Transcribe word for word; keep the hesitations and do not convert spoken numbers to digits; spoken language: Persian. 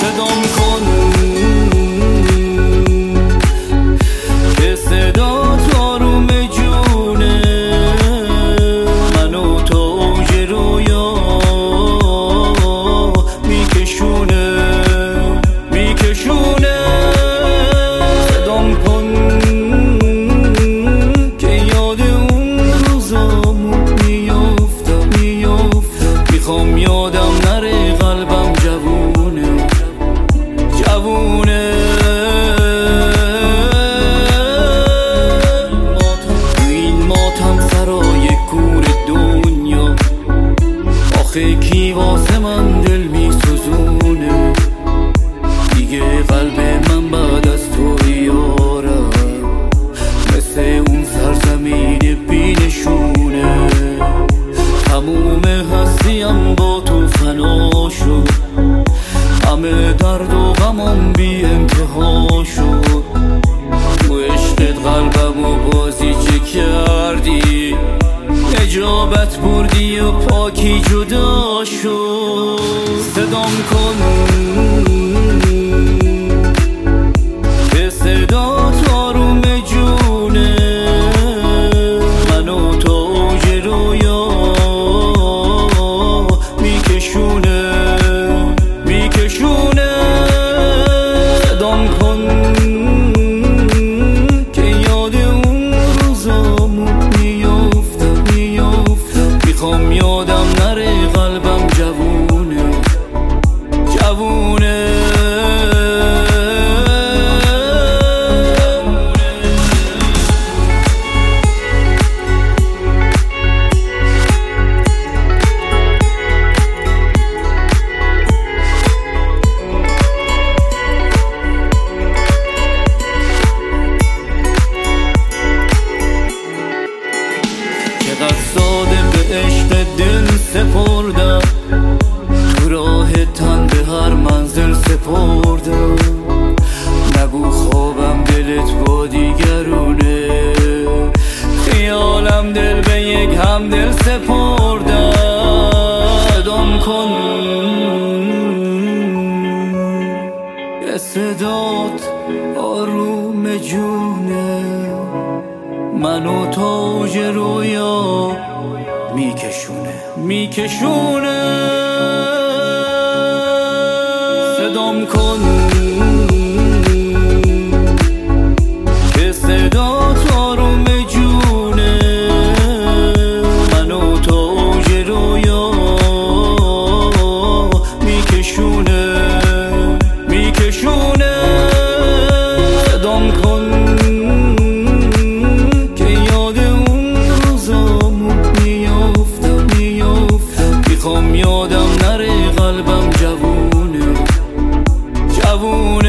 صدام کن که صدات آروم جونه منو تا اوج رویا میکشونه میکشونه صدام کن که یاد اون روزامون میافتم میافتم میخوام یادم نره قلبم جوونه جوونه تو این ماتم سرای کور دنیا آخه کی واسه من دل میسوزونه دیگه قلب من بعد از تو یارم مثل اون سرزمین بینشونه تموم هستیم با تو فنا شد همه درد و غمم بی انتها شد تو عشقت قلبم و بازی چه کردی نجابت بردی و پاکی جدا شد صدام کن به صدات آروم جونه منو تا اوج رویا میکشونه میکشونه صدام کن که یاد اون روزامون میافتم میافتم میخوام یادم نره قلبم جوونه جوونه چقدر ساده به عشق دل سپردم تو راه تن به هر منزل سپردم نگو خوابم دلت با دیگرونه خیالم دل به یک همدل سپردم صدام کن به صدات آروم جونه منو تا اوج رویا میکشونه میکشونه صدام کن که صدات آروم جونه منو تا اوج رویا میکشونه میکشونه صدام کن میخوام یادم نره قلبم جوونه جوونه